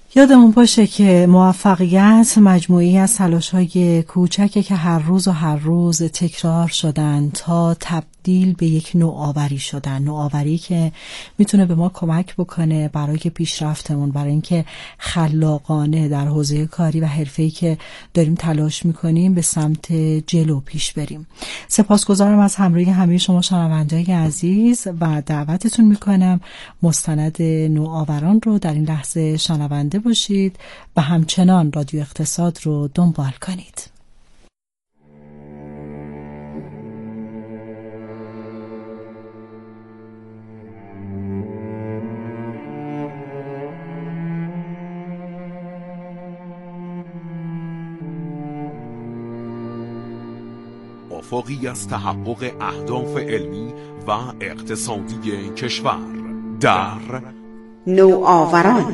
یادمون باشه که موفقیت مجموعی از تلاش‌های کوچکی که هر روز تکرار شدن تا تبدیل به یک نوآوری شدن، نوآوری که میتونه به ما کمک بکنه برای پیشرفتمون، برای اینکه خلاقانه در حوزه کاری و حرفه‌ای که داریم تلاش میکنیم به سمت جلو پیش بریم. سپاسگزارم از همراهی همه شما شنونده‌های عزیز و دعوتتون میکنم مستند نوآوران رو در این لحظه شنونده باشید و همچنان رادیو اقتصاد رو دنبال کنید. افقی از تحقق اهداف علمی و اقتصادی کشور در نوآوران.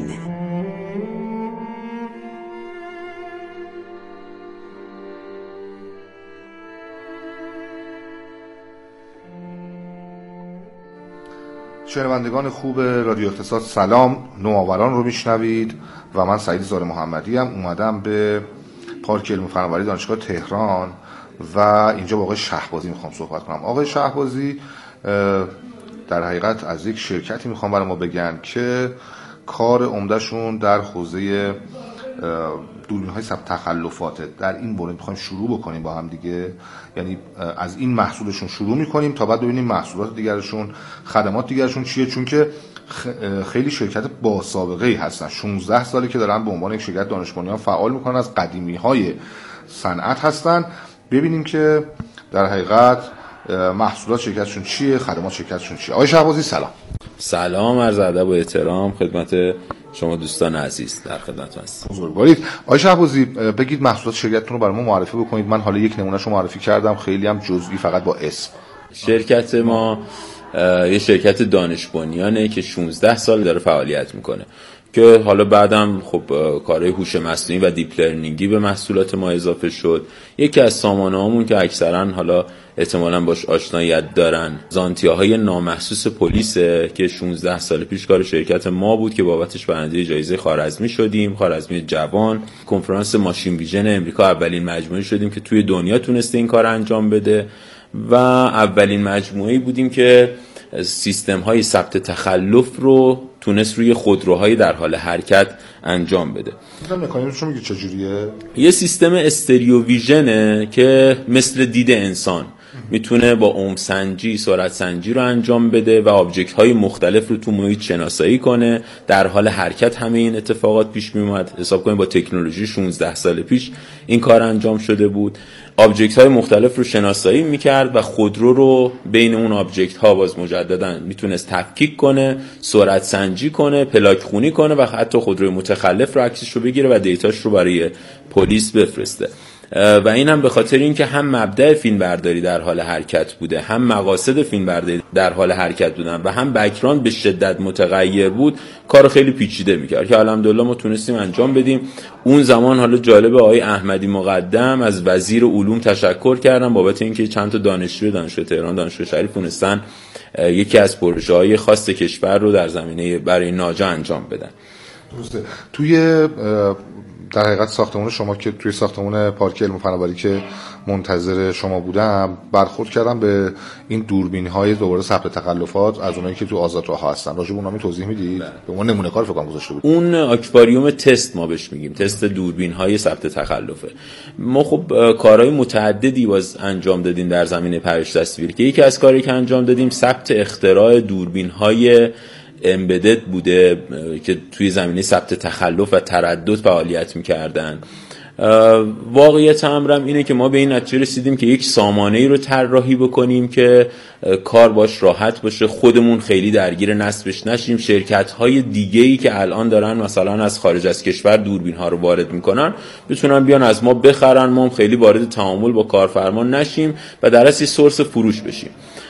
شنوندگان خوب رادیو اقتصاد سلام، نوآوران رو میشنوید و من سعید زار محمدی ام. اومدم به پارک علم و فناوری دانشگاه تهران و اینجا با آقای شهبازی میخوام صحبت کنم. آقای شهبازی در حقیقت از یک شرکتی میخوام برای ما بگن که کار عمدهشون در حوزه دوربین‌های ثبت تخلفاته. در این مورد میخوایم شروع بکنیم با هم دیگه، یعنی از این محصولشون شروع میکنیم تا بعد ببینیم محصولات دیگرشون، خدمات دیگرشون چیه، چون که خیلی شرکت با سابقه ای هستن. 16 ساله که دارن به عنوان یک شرکت دانش بنیان فعال میکنن، از قدیمی های صنعت هستن. ببینیم که در حقیقت محصولات شرکتشون چیه، خدمات شرکتشون چیه. آقای شهبازی سلام. سلام، عرض ادب و احترام خدمت شما دوستان عزیز، در خدمتتون هستم. بزرگوارید. آقای شهبازی بگید محصولات شرکتتون رو برای ما معرفی بکنید. من حالا یک نمونهشو معرفی کردم، خیلی هم جزئی، فقط با اسم. شرکت ما یه شرکت دانش بنیانه که 16 سال داره فعالیت میکنه که حالا بعدم خب کارهای هوش مصنوعی و دیپ لرنینگی به محصولات ما اضافه شد. یکی از سامانه‌هامون که اکثرا حالا احتمالاً باش آشناییت دارن، زانتیاهای نامحسوس پلیسه که 16 سال پیش کار شرکت ما بود که بابتش برنده جایزه خوارزمی شدیم، خوارزمی جوان. کنفرانس ماشین ویژن امریکا اولین مجموعه شدیم که توی دنیا تونسته این کار انجام بده و اولین مجموعه‌ای بودیم که سیستم‌های ثبت تخلف رو تونست روی خودروهای در حال حرکت انجام بده. مکانیزمش میگی چجوریه؟ یه سیستم استریو ویژنه که مثل دید انسان میتونه با عمق سنجی، سرعت سنجی رو انجام بده و آبجکت های مختلف رو تو محیط شناسایی کنه. در حال حرکت همه این اتفاقات پیش میومد. حساب کنید با تکنولوژی 16 سال پیش این کار انجام شده بود. آبجکت های مختلف رو شناسایی میکرد و خودرو رو بین اون آبجکت ها باز مجددا میتونست تفکیک کنه، سرعت سنجی کنه، پلاک خونی کنه و حتی خودروی متخلف رو عکسش رو بگیره و دیتاش رو برای پلیس بفرسته. و این هم به خاطر اینکه هم مبدأ فیلم برداری در حال حرکت بوده، هم مقاصد فیلم برداری در حال حرکت بودن و هم بک‌گراند به شدت متغیر بود، کارو خیلی پیچیده می‌کرد که الحمدلله ما تونستیم انجام بدیم. اون زمان حالا جالب، آقای احمدی مقدم از وزیر علوم تشکر کردن بابت اینکه چند تا دانشجو دانشگاه تهران، دانشگاه شریف تونستن یکی از پروژه‌های خاص کشور رو در زمینه برای ناجا انجام بدن. درسته. توی در حقیقت ساختمان شما که توی ساختمان پارک علم و فناوری که منتظر شما بودم، برخورد کردم به این دوربین‌های دوباره ثبت تخلفات از اونایی که تو آزادراه هستن. راجع به اونها توضیح میدید؟ به اون نمونه کار فکر کنم گذاشته بود. اون آکواریوم تست ما بهش میگیم، تست دوربین‌های ثبت تخلفه. ما خب کارهای متعددی باز انجام دادیم در زمینه پرش تصویر که یکی از کارهایی که انجام دادیم ثبت اختراع دوربین‌های امبدد بوده که توی زمینه ثبت تخلف و تردد فعالیت می‌کردن. واقعیت امرم اینه که ما به این نتیجه رسیدیم که یک سامانه‌ای رو طراحی بکنیم که کار باش راحت باشه، خودمون خیلی درگیر نصبش نشیم. شرکت‌های دیگه‌ای که الان دارن مثلا از خارج از کشور دوربین‌ها رو وارد می‌کنن بتونن بیان از ما بخرن، ما هم خیلی وارد تعامل با کارفرما نشیم و در اصل سورس فروش بشیم.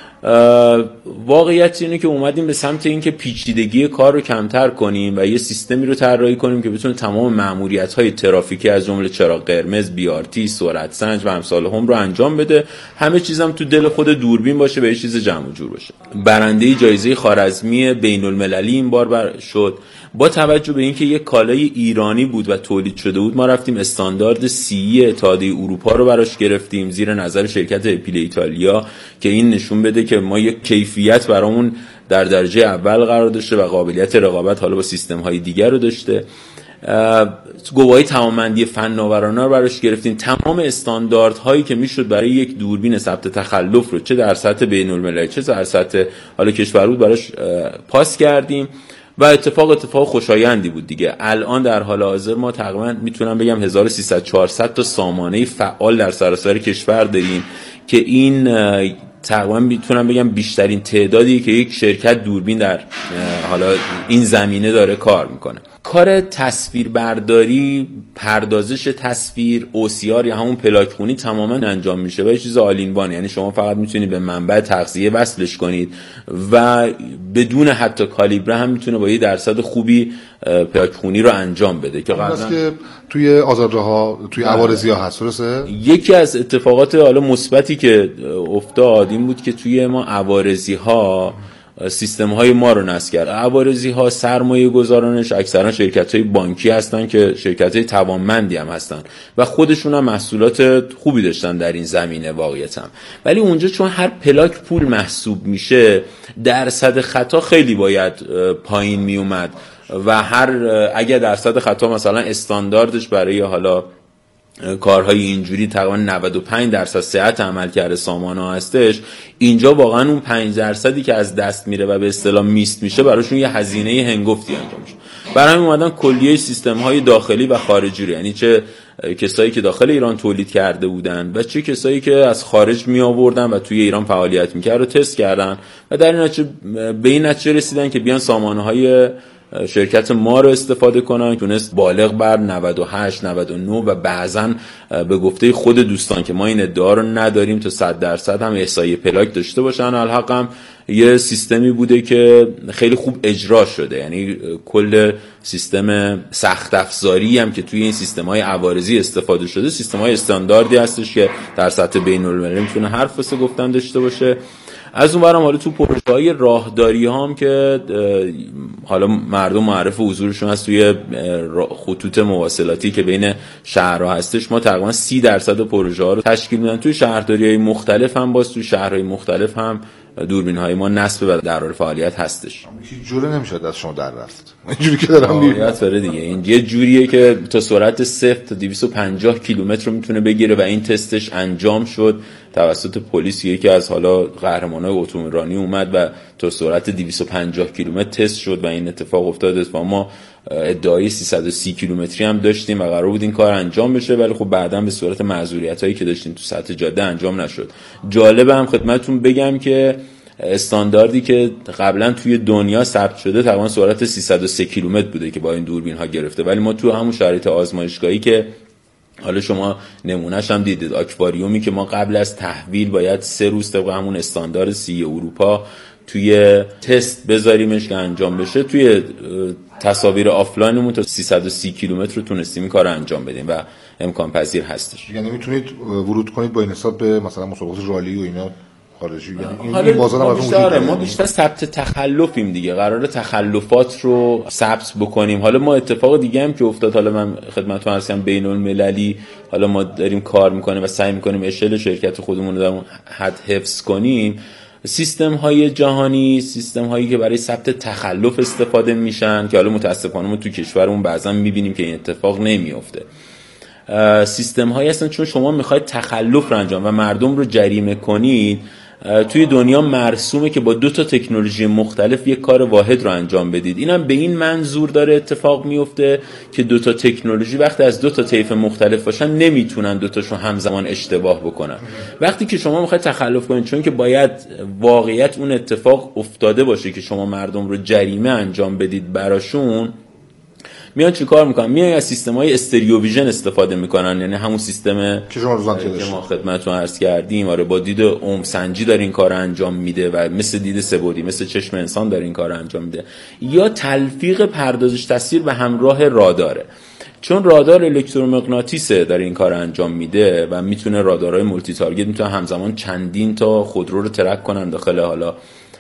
واقعیت اینه که اومدیم به سمت این که پیچیدگی کار رو کمتر کنیم و یه سیستمی رو طراحی کنیم که بتونه تمام مأموریت‌های ترافیکی از جمله چراغ قرمز، BRT، سرعت سنج و امثال هم رو انجام بده. همه چیزم تو دل خود دوربین باشه و یه چیز جمع و جور باشه. برنده جایزه خوارزمی بین‌المللی این بار شد با توجه به اینکه یک کالای ایرانی بود و تولید شده بود، ما رفتیم استاندارد CE اتحادیه اروپا رو براش گرفتیم زیر نظر شرکت اپیل ایتالیا که این نشون بده که ما یک کیفیت برامون در درجه اول قرار داشته و قابلیت رقابت حالا با سیستم‌های دیگر رو داشته. گواهی تمام‌بندی فناورانه رو براش گرفتیم. تمام استانداردهایی که میشد برای یک دوربین ثبت تخلف رو چه در سطح بین‌المللی چه در سطح حالا کشور بود براش پاس کردیم و اتفاق خوشایندی بود دیگه. الان در حال حاضر ما تقریبا میتونم بگم 1300-400 تا سامانه فعال در سراسر کشور داریم که این تقریبا میتونم بگم بیشترین تعدادی که یک شرکت دوربین در حالا این زمینه داره کار میکنه. کار تصویربرداری، پردازش تصویر، OCR یا همون پلاک خونی تماما انجام میشه و یه چیز آلینوان، یعنی شما فقط میتونید به منبع تغذیه وصلش کنید و بدون حتی کالیبره هم میتونه با یه درصد خوبی پلاک خونی رو انجام بده که قبلا که توی آزادراها توی عوارضی ها هست. درسته؟ یکی از اتفاقات حالا مثبتی که افتاد این بود که توی ما عوارضی ها سیستم های ما رو نصب کرد. عوارضی ها سرمایه گذارانش اکثرا شرکت های بانکی هستن که شرکت های توانمندی هم هستن و خودشون هم محصولات خوبی داشتن در این زمینه واقعیت هم. ولی اونجا چون هر پلاک پول محسوب میشه درصد خطا خیلی باید پایین می اومد و اگر درصد خطا مثلا استانداردش برای حالا کارهای اینجوری تقریبا 95% صحت عمل کرده سامانه ها هستش، اینجا واقعا اون 5% که از دست میره و به اصطلاح میست میشه براشون یه هزینه هنگفتی انجام میشه. برای همین اومدن کلیه سیستم های داخلی و خارجی رو، یعنی چه کسایی که داخل ایران تولید کرده بودن و چه کسایی که از خارج می آوردن و توی ایران فعالیت میکرد رو تست کردن و در این نتیجه به این نتیجه رسیدن که بیان سامانه های شرکت ما رو استفاده کنن. تونست بالغ بر 98 99 و بعضن به گفته خود دوستان که ما این ادعا رو نداریم تا 100% هم احصایی پلاک داشته باشن. الحق هم یه سیستمی بوده که خیلی خوب اجرا شده، یعنی کل سیستم سخت افزاری هم که توی این سیستم‌های عوارضی استفاده شده سیستم‌های استانداردی هستش که در سطح بین‌المللی میتونه حرف واسه گفتن داشته باشه. از اون برم حالا تو پروژه‌های راهداری ها هم که حالا مردم معرف حضورشون هست توی خطوط مواصلاتی که بین شهرها هستش، ما تقریبا 30% پروژه ها رو تشکیل میدن. توی شهرداری‌های مختلف هم توی شهرهای مختلف هم دوربین‌های ما نصب و در حال فعالیت هستش. هیچ جوری نمیشه از شما در رفت. اینجوری که دارم میگم دیگه این یه جوریه که تا سرعت 0 تا 250 کیلومتر رو میتونه بگیره و این تستش انجام شد توسط پلیس. یکی از حالا قهرمانای اتومبیلرانی اومد و تا سرعت 250 کیلومتر تست شد و این اتفاق افتاد و ما ادعای 330 کیلومتری هم داشتیم و قرار بود این کار انجام بشه، ولی خب بعداً به صورت معذوریتایی که داشتیم تو سطح جاده انجام نشد. جالبه هم خدمتتون بگم که استانداردی که قبلا توی دنیا ثبت شده تقریبا سرعت 303 کیلومتر بوده که با این دوربین ها گرفته، ولی ما تو همون شرایط آزمایشگاهی که حالا شما نمونهش هم دیدید، آکواریومی که ما قبل از تحویل باید 3 روز طبق همون استاندارد CE اروپا توی تست بذاریمش که انجام بشه، توی تصاویر آفلاینمون تا 330 کیلومتر رو تونستیم این کار انجام بدیم و امکان پذیر هستش. یعنی میتونید ورود کنید با این حساب به مثلا مسابقات رالی و اینا خارجی، یعنی این بازار هم بیشتر ما بیشتر ثبت تخلفیم دیگه، قراره تخلفات رو ثبت بکنیم. حالا ما اتفاق دیگه هم که افتاد، حالا من خدمتتون عرض کردم بین‌المللی حالا ما داریم کار میکنیم و سعی میکنیم اشل شرکت خودمون رو در اون حد حفظ کنیم. سیستم های جهانی، سیستم هایی که برای ثبت تخلف استفاده میشن که حالا متاسفانه ما تو کشورمون بعضا میبینیم که این اتفاق نمیفته. سیستم هایی هستن چون شما میخواید تخلف رو انجام و مردم رو جریمه کنید. توی دنیا مرسومه که با 2 تا تکنولوژی مختلف یک کار واحد رو انجام بدید. اینم به این منظور داره اتفاق میفته که 2 تا تکنولوژی وقتی از 2 تا طیف مختلف باشن نمیتونن 2 تاشون همزمان اشتباه بکنن. وقتی که شما میخواید تخلف کنید، چون که باید واقعیت اون اتفاق افتاده باشه که شما مردم رو جریمه انجام بدید براشون، میان چی کار میکنن؟ میان از سیستم‌های استریو ویژن استفاده میکنن، یعنی همون سیستم که ما خدمتتون عرض کردیم. آره با دید عمق سنجی داره این کار انجام میده و مثل دید سه‌بعدی مثل چشم انسان داره این کار انجام میده. یا تلفیق پردازش تصویر به همراه راداره، چون رادار الکترومغناطیسه داره این کار انجام میده و میتونه رادارهای مولتی تارگت میتونه همزمان چندین تا خودرو رو ترک کنن داخل حالا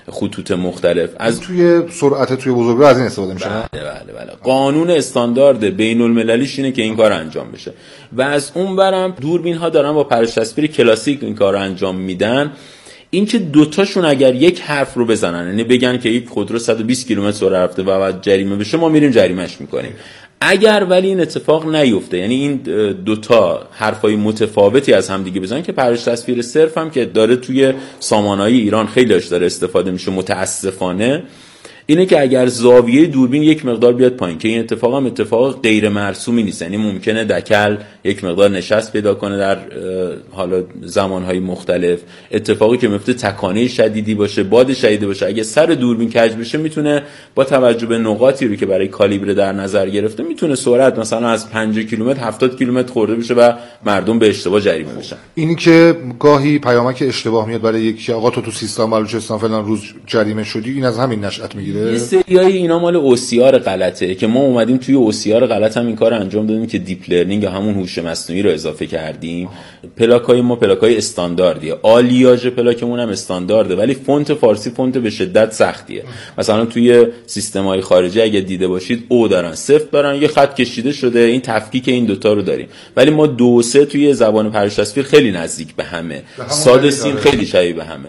خطوط مختلف. از توی سرعت توی بزرگراه از این استفاده میشه. بله. قانون استاندارد بین المللیش اینه که این کار انجام بشه و از اون برم دوربین ها دارن با پرش تصویر کلاسیک این کار رو انجام میدن. این که دوتاشون اگر یک حرف رو بزنن، یعنی بگن که یک خودرو 120 کیلومتر سرعت رفته و بعد جریمه بشه، ما میریم جریمهش میکنیم. اگر ولی این اتفاق نیفته، یعنی این دوتا حرفای متفاوتی از هم دیگه بزنن، که پرش تصویر صرف هم که داره توی سامانه‌های ایران خیلی داره استفاده میشه متاسفانه، اینه که اگر زاویه دوربین یک مقدار بیاد پایین، که این اتفاق هم اتفاق غیر مرسومی نیست، یعنی ممکنه دکل یک مقدار نشست پیدا کنه در حالا زمانهای مختلف، اتفاقی که میفته تکانه شدیدی باشه، باد شدیدی باشه، اگه سر دوربین کج بشه میتونه با توجه به نقاطی رو که برای کالیبر در نظر گرفته میتونه سرعت مثلا از 50 کیلومتر 70 کیلومتر خورده بشه و مردم به اشتباه جریمه بشن. اینی که گاهی پیامک اشتباه میاد برای یکی، آقا تو سیستان بلوچستان فلان روز جریمه شدی، این از همین نشأت میگیره. یه سریای اینا مال اوسیار غلطه که ما اومدیم توی اوسیار غلط هم این کار انجام دادیم که دیپ لرنینگ یا همون هوش مصنوعی رو اضافه کردیم. پلاکای ما پلاکای استانداردیه، آلیاژ پلاکمون هم استاندارده، ولی فونت فارسی فونت به شدت سختیه. مثلا توی سیستم‌های خارجی اگه دیده باشید او دارن، صفر دارن، یه خط کشیده شده، این تفکیک این دوتا رو داریم. ولی ما 2 و 3 توی زبان پرش تصویر خیلی نزدیک به همه، صاد سین خیلی شبیه به همه.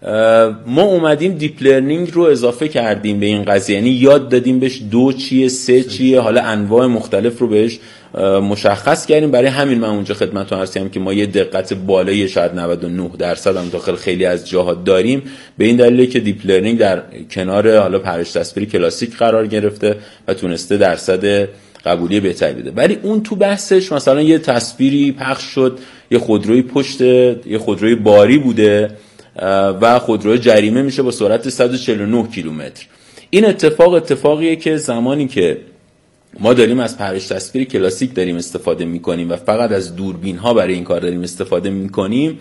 ما اومدیم دیپ لرنینگ رو اضافه کردیم به این قضیه، یعنی یاد دادیم بهش 2 چیه 3 چیه، حالا انواع مختلف رو بهش مشخص کردیم. برای همین من اونجا خدمتتون عرض کردم که ما یه دقت بالایی شاید 99% هم داخل خیلی از جاها داریم، به این دلیله که دیپ لرنینگ در کنار حالا پرش تصویر کلاسیک قرار گرفته و تونسته درصد قبولی بهتری بده. ولی اون تو بحثش مثلا یه تصویری پخش شد، یه خودروی پشت یه خودروی باری بوده و خودرو جریمه میشه با سرعت 149 کیلومتر. این اتفاقیه که زمانی که ما داریم از پرش تصویر کلاسیک داریم استفاده میکنیم و فقط از دوربین ها برای این کار داریم استفاده میکنیم،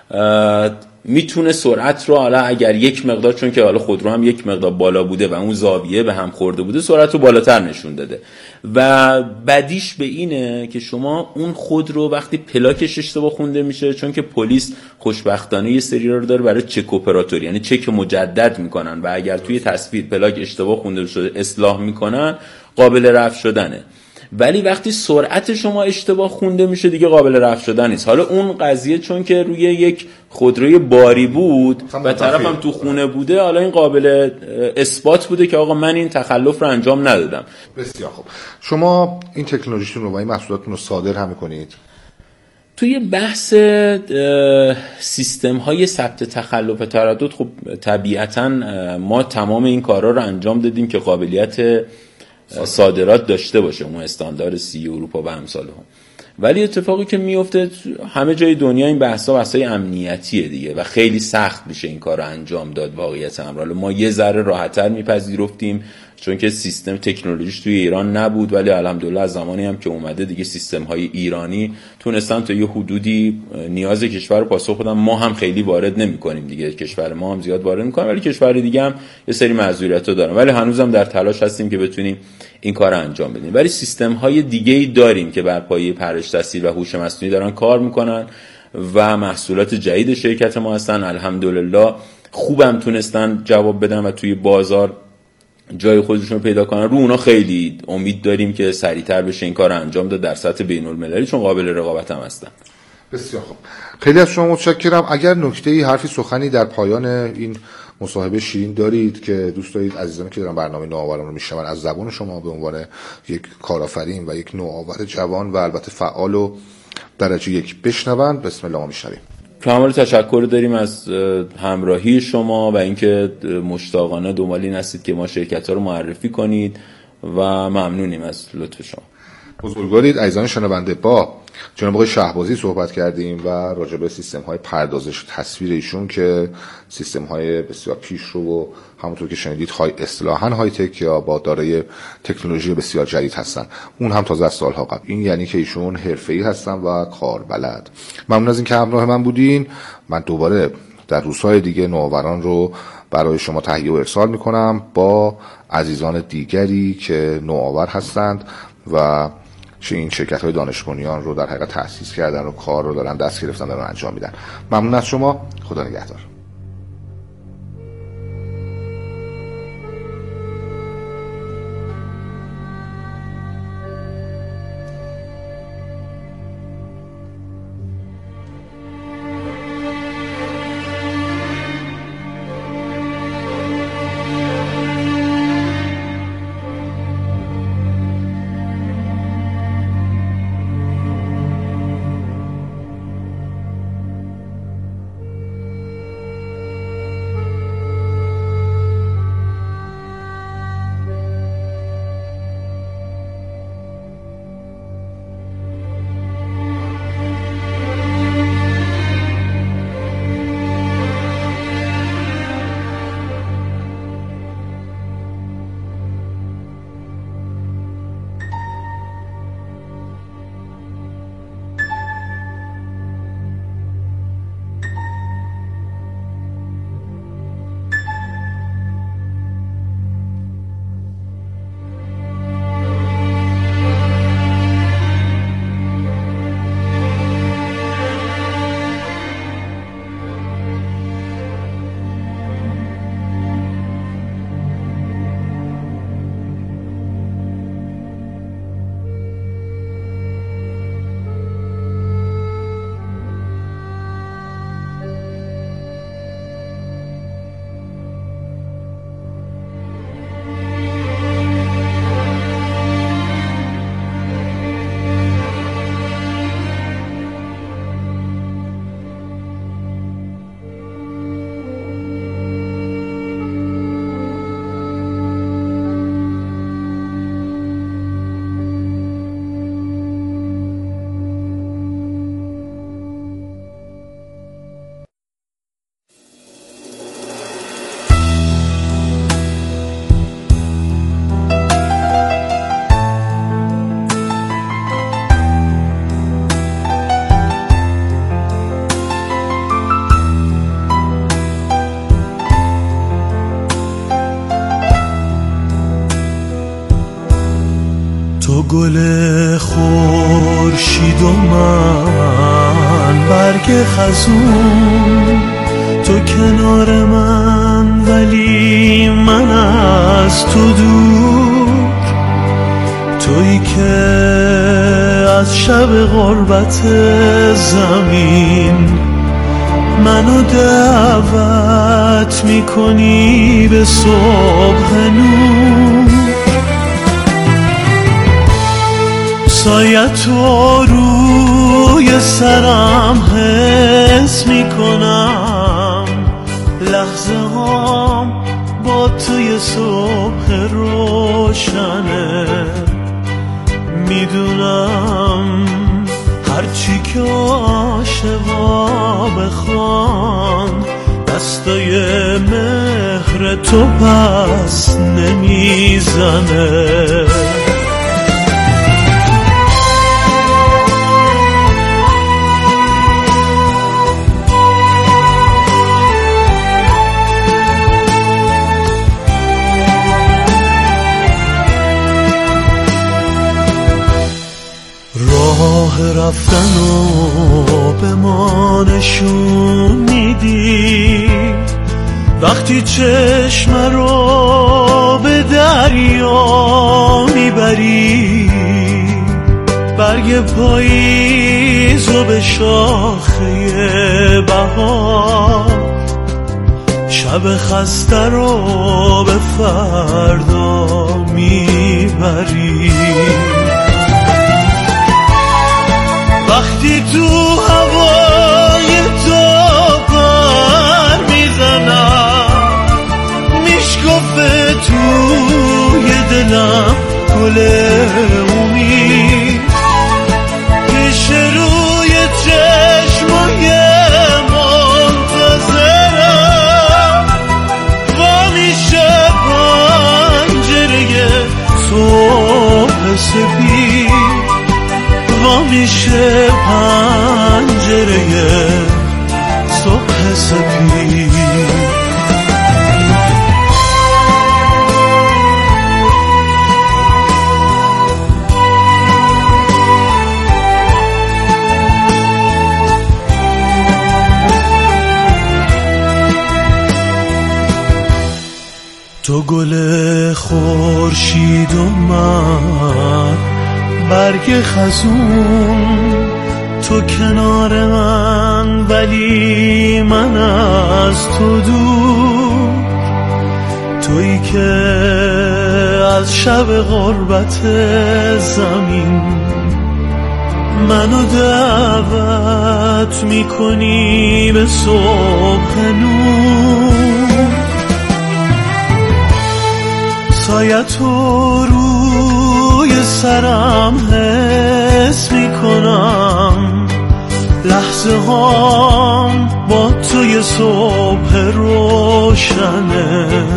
میتونه سرعت رو حالا اگر یک مقدار، چون که حالا خودرو هم یک مقدار بالا بوده و اون زاویه به هم خورده بوده، سرعت رو بالاتر نشون داده. و بدیش به اینه که شما اون خودرو وقتی پلاکش اشتباه خونده میشه، چون که پلیس خوشبختانه یه سری رو داره برای چک اپراتوری، یعنی چک مجدد میکنن و اگر توی تصویر پلاک اشتباه خونده شده اصلاح میکنن، قابل رفع شدنه. ولی وقتی سرعت شما اشتباه خونده میشه دیگه قابل رفع شدن نیست. حالا اون قضیه چون که روی یک خودروی باری بود و طرفم تو خونه بوده، حالا این قابل اثبات بوده که آقا من این تخلف رو انجام ندادم. بسیار خوب. شما این تکنولوژیتون رو و این محصولاتتون رو صادر هم می‌کنید؟ توی بحث سیستم های ثبت تخلف تردد، خب طبیعتاً ما تمام این کارا رو انجام دادیم که قابلیت صادرات داشته باشه، اون استاندارد سی اروپا و امثال هم. ولی اتفاقی که میفته همه جای دنیا این بحث‌های امنیتیه دیگه و خیلی سخت میشه این کار رو انجام داد. واقعیت امر ما یه ذره راحت‌تر میپذیرفتیم چون که سیستم تکنولوژیش توی ایران نبود، ولی الحمدلله از زمانی هم که اومده دیگه سیستم‌های ایرانی تونستن تا یه حدودی نیاز کشور رو پاسخ بدن. ما هم خیلی وارد نمی‌کنیم دیگه، کشور ما هم زیاد وارد نمی‌کنه، ولی کشور دیگه هم یه سری معذوریت‌ها دارن، ولی هنوزم در تلاش هستیم که بتونیم این کار رو انجام بدیم. ولی سیستم‌های دیگه‌ای داریم که بر پایه پرش تصویر و هوش مصنوعی دارن کار می‌کنن و محصولات جدید شرکت ما هستن. الحمدلله خوبم تونستن جواب بدن و توی بازار جای خودشون پیدا کنن. رو اونا خیلی امید داریم که سریعتر بشه این کار رو انجام داد در سطح بین‌المللی، چون قابل رقابت هم هستن. بسیار خوب. خیلی از شما متشکرم. اگر نکته‌ای، حرفی، سخنی در پایان این مصاحبه شیرین دارید که دوست دارید عزیزانی که دارن برنامه نوآوران رو میشنون از زبان شما به عنوان یک کارآفرین و یک نوآور جوان و البته فعال و درجه یک بشنوند، بسم الله ما میشنویم. کامل تشکر داریم از همراهی شما و اینکه مشتاقانه دنبال این هستید که ما شرکت‌ها رو معرفی کنید و ممنونیم از لطف شما. بزرگوارید. عزیزان شنونده، با جناب آقای شهبازی صحبت کردیم و راجع به سیستم‌های پردازش تصویر ایشون که سیستم‌های بسیار پیشرو و همونطور که شنیدید اصطلاحاً های تک یا با دارای تکنولوژی بسیار جدید هستن، اون هم تازه از سالها قبل. این یعنی که ایشون حرفه‌ای هستن و کاربلد. ممنون از اینکه همراه من بودین. من دوباره در روزهای دیگه نوآوران رو برای شما تهیه و ارسال می‌کنم با عزیزان دیگری که نوآور هستند و این شرکت‌های دانش بنیان رو در حقیقت تأسیس کردن و کار رو دارن دست گرفتن، دارن انجام میدن. ممنون از شما. خدا نگهدار. گل خورشید و من برگ خزون، تو کنار من ولی من از تو دور، تویی که از شب غربت زمین منو دعوت میکنی به صبح نور، سایت تو روی سرم حس میکنم، لحظه هام با توی صبح روشنه، میدونم هرچی که عاشقا بخوان دستای مهر تو پس نمیزنه. راه رفتنو به ما نشون میدی، وقتی چشم رو به دریا میبری، برگ پاییزو به شاخه بهار، شب خسته رو به فردا میبری، وقتی تو هوای تو پر میزنم، میشکفه توی دلم گل امید، پیش روی چشمای منتظرم، و میشه پنجره صبح سپید، میشه پنجره صبح سپید. تو گل خورشید و من برگ خزون، تو کنار من ولی من از تو دور، تویی که از شب غربت زمین منو دعوت میکنی به صبح نور، سایت تو روی سرم حس میکنم، لحظه هام با توی صبح روشنه،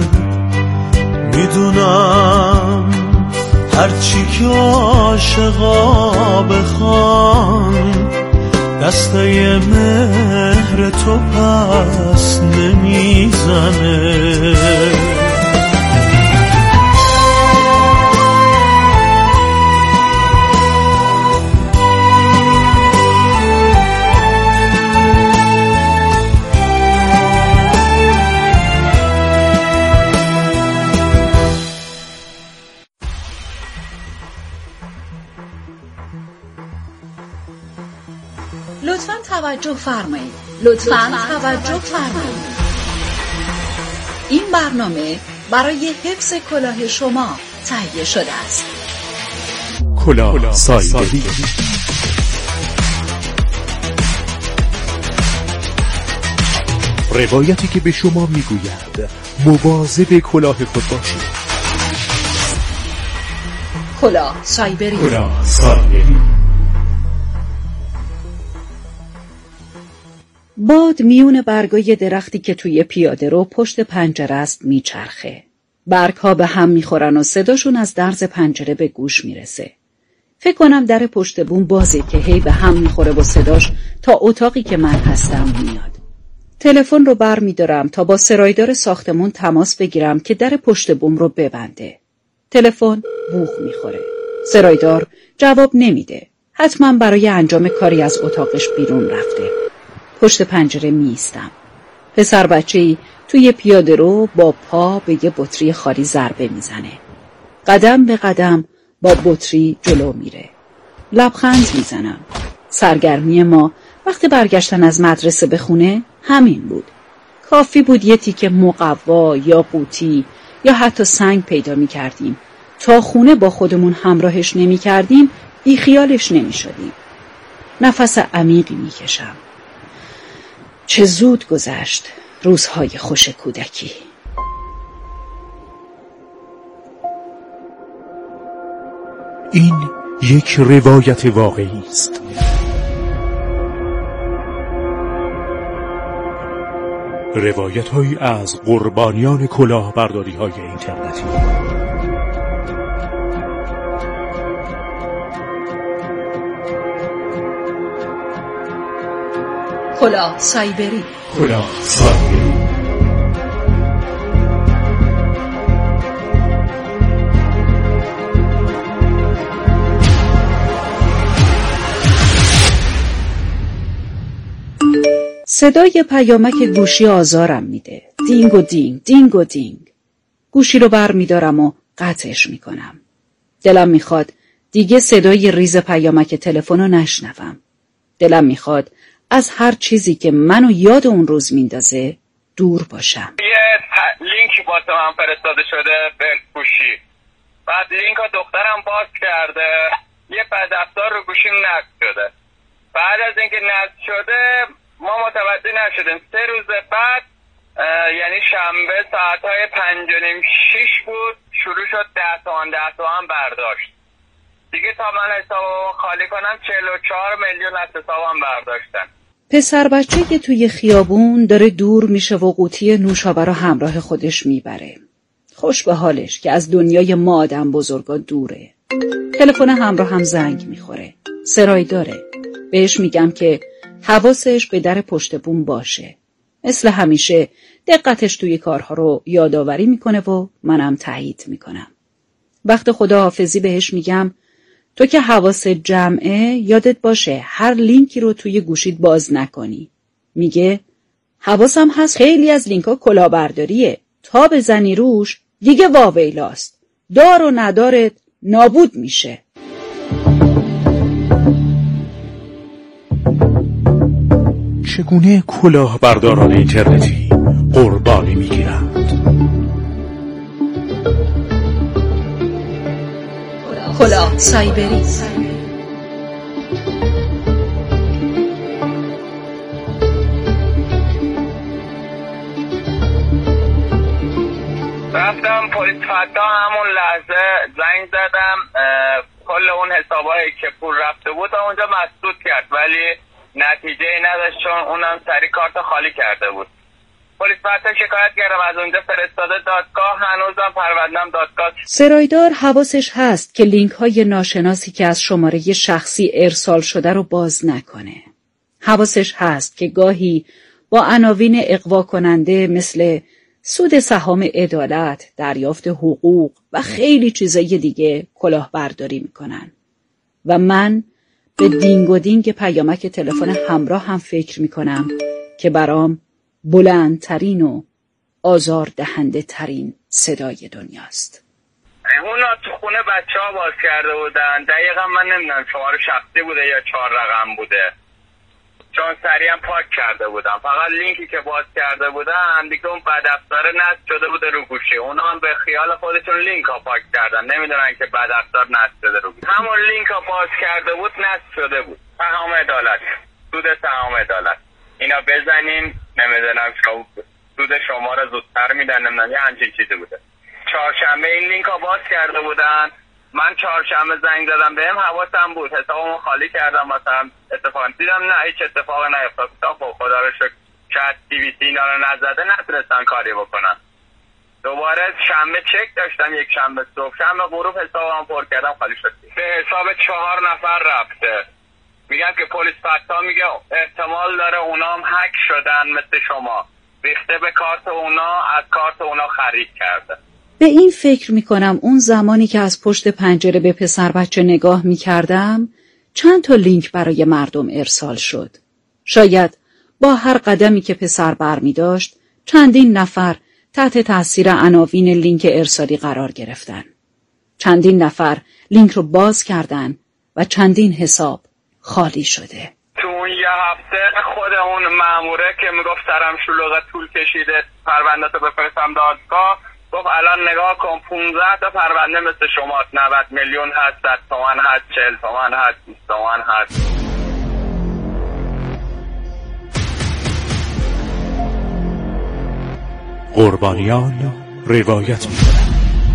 میدونم هرچی که عاشقا بخوان دستای مهر تو پس نمیزنه. لطفاً توجه فرمایید. لطفاً توجه فرمایید. این برنامه برای حفظ کلاه شما تهیه شده است. کلاه سایبری. روایتی که به شما میگوید مواظب کلاه خود باشید. کلاه سایبری. کلاه سایبری. باد میون برگای درختی که توی پیاده رو پشت پنجره است میچرخه. برگ‌ها به هم میخورن و صداشون از درز پنجره به گوش میرسه. فکر کنم در پشت بوم بازه که هی به هم میخوره و صداش تا اتاقی که من هستم میاد. تلفن رو بر میدارم تا با سرایدار ساختمون تماس بگیرم که در پشت بوم رو ببنده. تلفن بوق میخوره. سرایدار جواب نمیده. حتما برای انجام کاری از اتاقش بیرون رفته. پشت پنجره میستم. پسر بچه‌ای توی پیاده رو با پا به یه بطری خالی ضربه میزنه. قدم به قدم با بطری جلو میره. لبخند میزنم. سرگرمی ما وقتی برگشتن از مدرسه به خونه همین بود. کافی بود یه تیکه مقوا یا قوطی یا حتی سنگ پیدا میکردیم. تا خونه با خودمون همراهش نمیکردیم بی خیالش نمیشدیم. نفس عمیقی میکشم. چه زود گذشت روزهای خوش کودکی. این یک روایت واقعی است. روایت‌هایی از قربانیان کلاهبرداری‌های اینترنتی. کلاه سایبری. کلاه سایبری. صدای پیامک گوشی آزارم میده. دینگ و دینگ، دینگ و دینگ. گوشی رو بر میدارم و قطعش میکنم. دلم میخواد دیگه صدای ریز پیامک تلفن رو نشنوم. دلم میخواد از هر چیزی که منو یاد اون روز میندازه دور باشم. یه لینکی واسه من فرستاده شده به گوشی. بعد لینک رو دخترم باز کرده. یه بدرفتار رو گوشیم نصب شده. بعد از اینکه نصب شده ما متوجه نشدیم. 3 روز بعد یعنی شنبه ساعتهای 5:30 بود شروع شد 10 تومن برداشت. دیگه تا من حسابو خالی کنم 44 میلیون از حسابم برداشتن. پسر بچه که توی خیابون داره دور میشه و قوطی نوشابه رو همراه خودش میبره. خوش به حالش که از دنیای ما آدم بزرگا دوره. تلفن همراه هم زنگ میخوره. سرایداره. بهش میگم که حواسش به در پشت بوم باشه. مثل همیشه دقتش توی کارها رو یادآوری میکنه و منم تایید میکنم. وقت خداحافظی بهش میگم تو که حواست جمعه یادت باشه هر لینکی رو توی گوشیت باز نکنی. میگه حواسم هست خیلی از لینکا کلاهبرداریه. تا بزنی روش دیگه واویلاست. دار و ندارت نابود میشه. چگونه کلاهبرداران اینترنتی قربانی میگیرند؟ کلاه سایبری. رفتم پلیس فتا همون لحظه زنگ زدم. کل اون حسابایی که پول رفته بود اونجا مسدود کرد ولی نتیجه ای نداشت چون اونم سری کارت خالی کرده بود. پلیس فتا شکایت کردم از اونجا فرستاده دادگاه. هنوزم پرونده‌ام دادگاه. سرایدار حواسش هست که لینک های ناشناسی که از شماره شخصی ارسال شده رو باز نکنه. حواسش هست که گاهی با عناوین اغوا کننده مثل سود سهام عدالت، دریافت حقوق و خیلی چیزای دیگه کلاهبرداری میکنن. و من به دینگ و دینگ پیامک تلفن همراه هم فکر میکنم که برام بلندترین و آزار دهنده ترین صدای دنیاست. اونا تو خونه بچه ها باز کرده بودن. دقیقا من نمیدونم شماره شخصی بوده یا 4 رقم بوده چون سریع هم پاک کرده بودم. فقط لینکی که باز کرده بودن دیگه اون بدرفتار نصب شده بوده رو گوشی. اونا هم به خیال خودشون لینک ها پاک کردن. نمیدونن که بدرفتار نصب شده رو گوشی. همون لینک ها باز کرده بود نصب شده بود. سهام عدالت، سود سهام عدالت. اینا بزنین نمیدونم سود شما رو زودتر میدن. نمیدونم یه همچین چیزی بوده. چهارشنبه این لینک ها باز کرده بودن. من چهارشنبه زنگ دادم بهم حواسم بود حسابمو خالی کردم. مثلا اتفاقا دیدم نه هیچ اتفاقی نیفتاد. خدا رو شکر شاید تی وی سی اینا رو نزده نتونستن کاری بکنن. دوباره شنبه چک داشتم. یک شنبه صبح شنبه غروب حسابم پر کردم خالی شد. به حساب 4 نفر رفته. میگن که پلیس فتا میگه احتمال داره اونا هم هک شدن مثل شما. ریخته به کارت اونا از کارت اونا خرید کرده. به این فکر میکنم اون زمانی که از پشت پنجره به پسر بچه نگاه میکردم چند تا لینک برای مردم ارسال شد. شاید با هر قدمی که پسر برمی داشت چندین نفر تحت تاثیر عناوین لینک ارسالی قرار گرفتن. چندین نفر لینک رو باز کردن و چندین حساب خالی شده. تو اون یه هفته خود اون ماموره که میگفت سرم شلوغه طول کشیده پرونده تو بفرستم دادگاه، گفت الان نگاه کن 15 تا پرونده مثل شما 90 میلیون هست، 100 تومن هست، 40 تومن هست، 20 تومن هست. قربانیان روایت می‌کنند.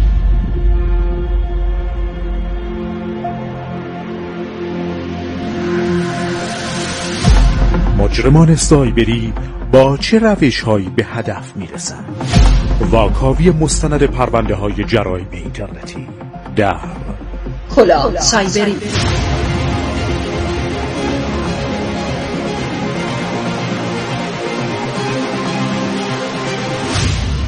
مجرمان سایبری با چه روش‌هایی به هدف می‌رسند؟ واکاوی مستند پرونده‌های جرایم اینترنتی در کلاه سایبری.